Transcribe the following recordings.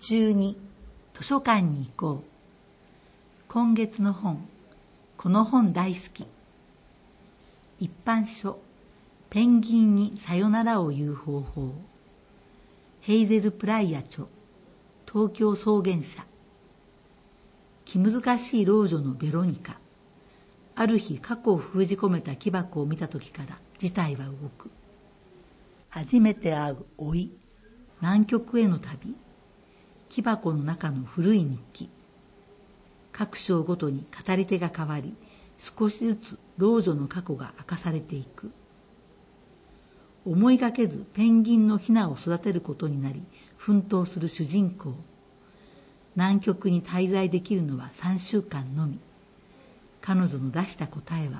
12図書館に行こう。今月の本、この本大好き。一般書、ペンギンにさよならを言う方法。ヘイゼル・プライア著、東京草原社。気難しい老女のベロニカ。ある日過去を封じ込めた木箱を見た時から事態は動く。初めて会う老い、南極への旅。木箱の中の古い日記。各章ごとに語り手が変わり、少しずつ老女の過去が明かされていく。思いがけずペンギンのヒナを育てることになり、奮闘する主人公。南極に滞在できるのは3週間のみ。彼女の出した答えは、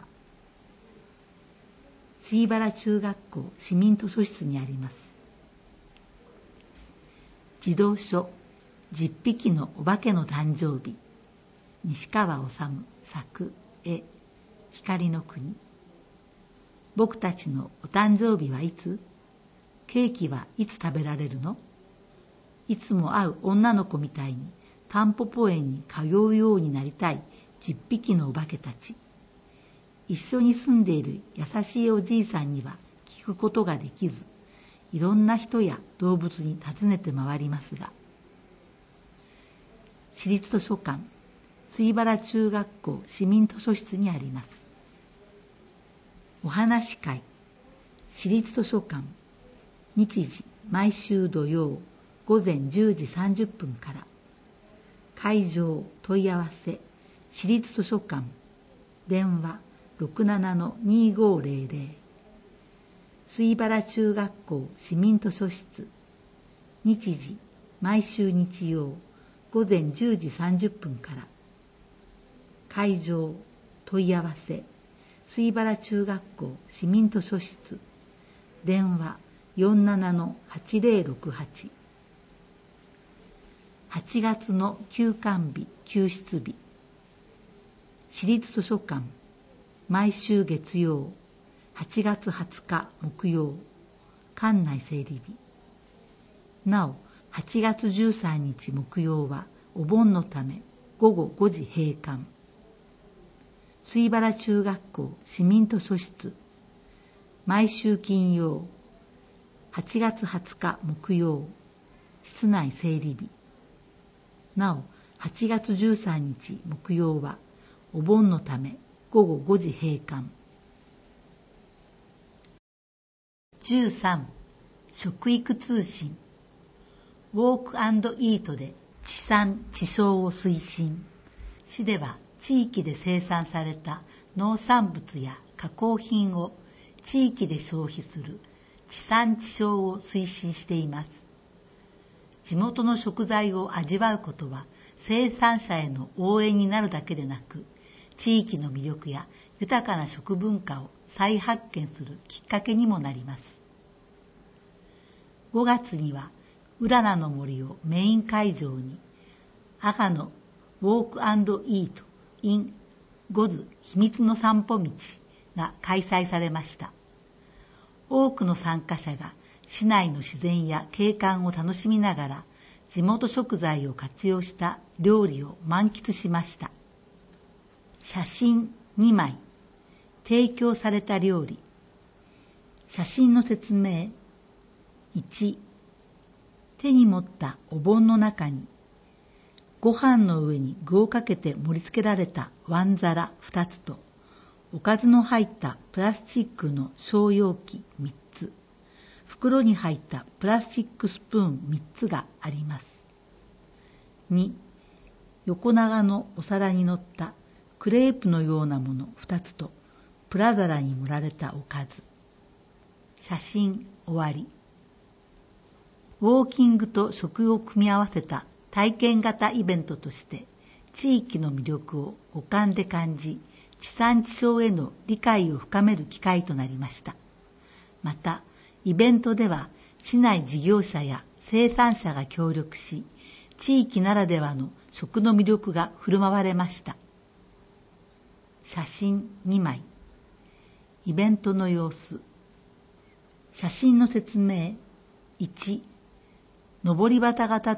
椎原中学校市民図書室にあります。児童書、10匹のお化けの誕生日。西川治作、絵、光の国。僕たちのお誕生日はいつ？ケーキはいつ食べられるの？いつも会う女の子みたいにタンポポ園に通うようになりたい10匹のお化けたち。一緒に住んでいる優しいおじいさんには聞くことができず、いろんな人や動物に尋ねて回りますが、市立図書館、椎原中学校市民図書室にあります。お話会、市立図書館、日時毎週土曜午前10時30分から。会場問い合わせ、市立図書館、電話 67-2500。椎原中学校市民図書室、日時毎週日曜午前10時30分から。会場問い合わせ、椎原中学校市民図書室、電話 47-8068。8月の休館日、休室日。市立図書館、毎週月曜、8月20日木曜、館内整理日。なお、8月13日木曜はお盆のため午後5時閉館。椎原中学校市民図書室、毎週金曜、8月20日木曜、室内整理日。なお、8月13日木曜はお盆のため午後5時閉館。13、食育通信。ウォーク&イートで地産地消を推進。市では地域で生産された農産物や加工品を地域で消費する地産地消を推進しています。地元の食材を味わうことは生産者への応援になるだけでなく、地域の魅力や豊かな食文化を再発見するきっかけにもなります。5月には浦名の森をメイン会場に、阿賀のウォーク&イート in ゴズ秘密の散歩道が開催されました。多くの参加者が市内の自然や景観を楽しみながら地元食材を活用した料理を満喫しました。写真2枚、提供された料理。写真の説明。1、手に持ったお盆の中にご飯の上に具をかけて盛り付けられたワン皿2つと、おかずの入ったプラスチックの小容器3つ、袋に入ったプラスチックスプーン3つがあります。2、横長のお皿に乗ったクレープのようなもの2つと、プラ皿に盛られたおかず。写真終わり。ウォーキングと食を組み合わせた体験型イベントとして地域の魅力を五感で感じ、地産地消への理解を深める機会となりました。また、イベントでは市内事業者や生産者が協力し、地域ならではの食の魅力が振る舞われました。写真2枚。イベントの様子。写真の説明。1、登り旗が立つ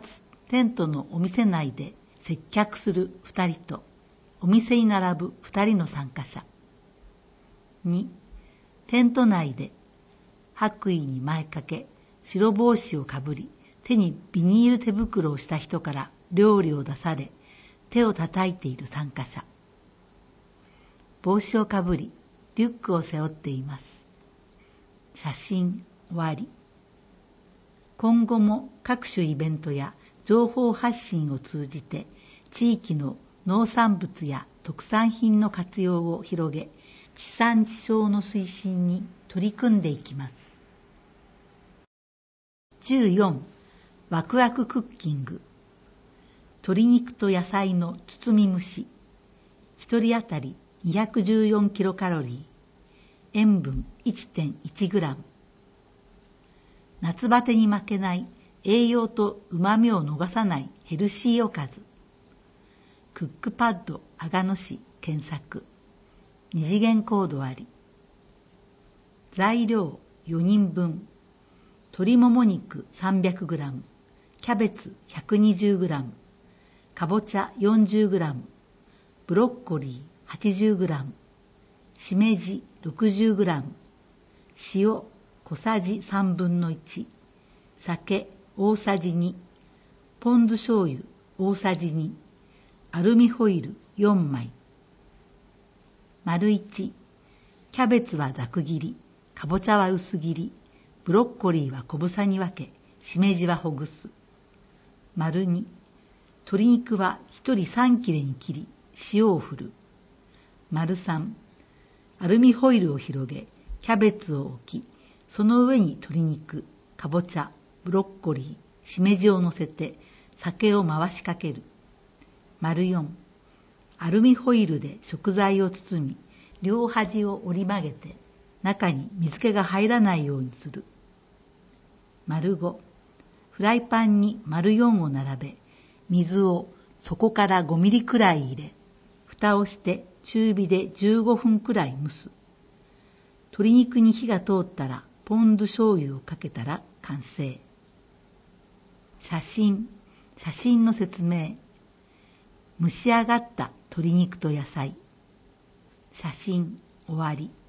テントのお店内で接客する2人とお店に並ぶ2人の参加者。2、テント内で白衣に前掛け、白帽子をかぶり、手にビニール手袋をした人から料理を出され、手を叩いている参加者。帽子をかぶり、リュックを背負っています。写真終わり。今後も各種イベントや情報発信を通じて、地域の農産物や特産品の活用を広げ、地産地消の推進に取り組んでいきます。14、ワクワククッキング。鶏肉と野菜の包み蒸し。1人当たり214キロカロリー。塩分 1.1 グラム。夏バテに負けない栄養と旨味を逃さないヘルシーおかず。クックパッド阿賀野市検索。2次元コードあり。材料4人分。鶏もも肉 300g、キャベツ 120g、かぼちゃ 40g、ブロッコリー 80g、しめじ 60g、塩小さじ3分の1、酒大さじ2、ポン酢醤油大さじ2、アルミホイル4枚。丸1、キャベツはざく切り、かぼちゃは薄切り、ブロッコリーは小房に分け、しめじはほぐす。丸2、鶏肉は1人3切れに切り、塩を振る。丸3、アルミホイルを広げ、キャベツを置き、その上に鶏肉、かぼちゃ、ブロッコリー、しめじを乗せて、酒を回しかける。丸4、アルミホイルで食材を包み、両端を折り曲げて、中に水気が入らないようにする。丸5、フライパンに丸4を並べ、水を底から5ミリくらい入れ、蓋をして中火で15分くらい蒸す。鶏肉に火が通ったらポン酢醤油をかけたら完成。写真の説明。蒸し上がった鶏肉と野菜。写真終わり。